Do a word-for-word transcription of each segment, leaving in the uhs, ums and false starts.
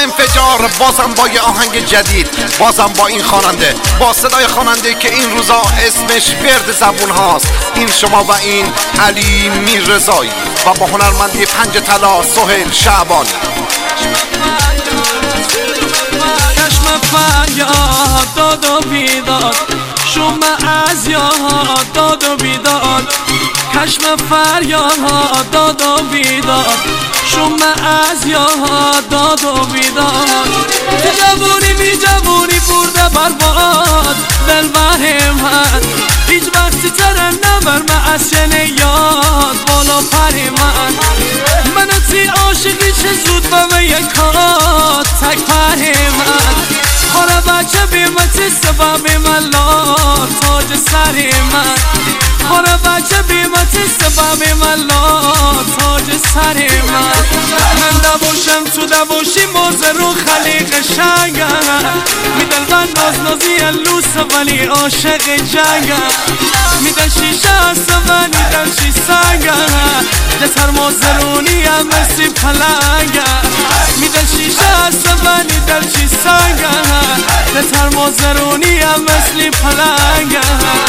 انفجار، بازم با یه آهنگ جدید، بازم با این خواننده، با صدای خواننده که این روزا اسمش ورد زبون هاست. این شما و این علی میررضایی و با هنرمندی پنج طلا سهیل شعبانی. چشم فریاد داد و بیداد، شوم از یاد داد و بیداد. چشم فریاد داد و بیداد، شوم از یاد داد و بیداد. جوونی بی جوونی برده برباد دل بر من، هیچ وقتی ترنم بر معسین یاد بالا پر من. منو تی عاشقی چه زود به یکات تک پر من. حالا بچه بیمتی سبب من لار تاج سر من. حالا بچه بیمتی سبب من لار تاج سر من. من دباشم تو دباشی موزه رو خلیق شنگم. میدل من ناز نازی لوس ولی عاشق جنگم. میدل شیشه هست و نیدل شی سنگم. دتر موزرونی هم مثل پلنگم. میدل شیشه هست و نیدل شی سنگم. دتر موزرونی هم مثل پلنگم.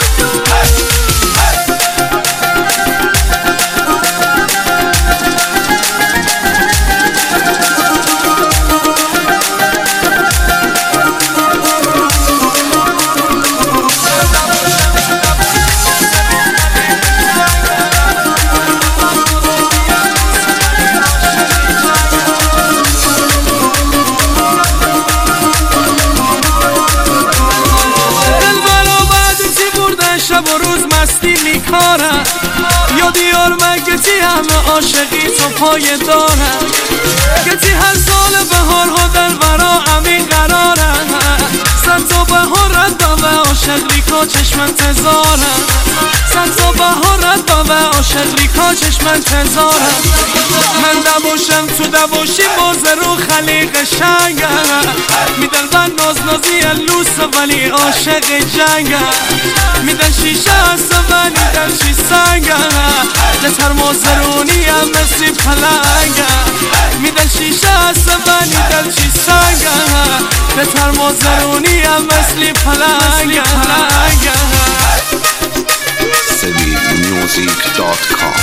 شب و روز مستی میکارم، یا دیار من گتی همه عاشقی تو پای دارم. گتی هر سال بهار ها در ورا امین قرارم. سن تا بهار رد با عاشق ریکا چشم انتظارم. سن تا بهار رد با عاشق ریکا چشم انتظارم. من دباشم تو دباشی موزه رو خلیق شنگم. میدل من ناز نازی لوس ولی عاشق جنگم. میدل شیشه هست و نیدل شی سنگم. دتر موزرونی هم مثل پلنگم. میدل شیشه هست و نیدل شی سنگم. دتر موزرونی هم مثل پلنگم. سبی میوزیک دات کام.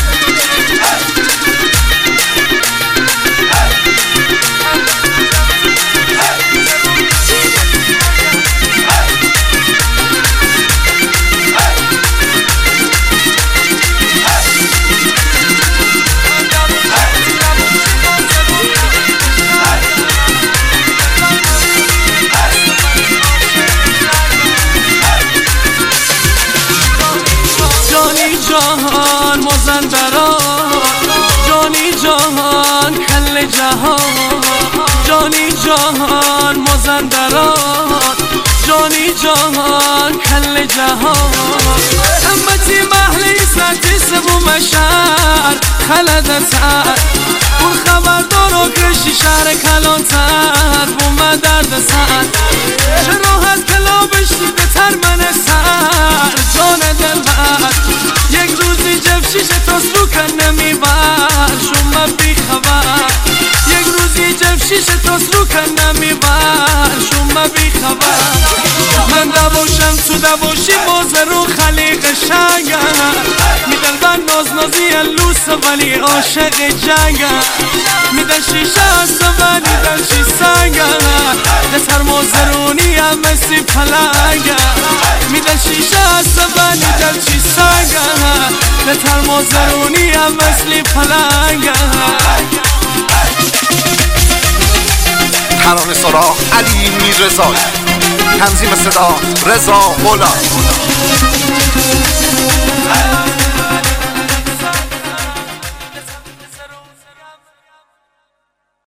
جهان مازندران، جانی جهان کل جهان. جانی جهان مازندران، جانی جهان کل جهان. امتی محلی سنتی سبو مشهر خلدتر. اون خبردار و گرشی شهر کلانتر بوم درد سر. چرا هست کلا بشنیده تر من سر جان دل بر. یک روزی جفشیش تاس رو کن نمیبر شما بی خبر. یک روزی جفشیش تاس رو کن نمیبر شما بی خبر. من دباشم تو دباشی موزه رو خلیق شنگم. میدل من ناز نازی لوس ولی عاشق جنگم. میدل شیشه هست و نیدل شی سنگم. دتر موزرونی هم مثل پلنگم. میدل شیشه هست و نیدل شی سنگم. دتر موزرونی هم مثل پلنگم. ترانه سرا علی میررضایی، تنظیم صدا رضا غلام.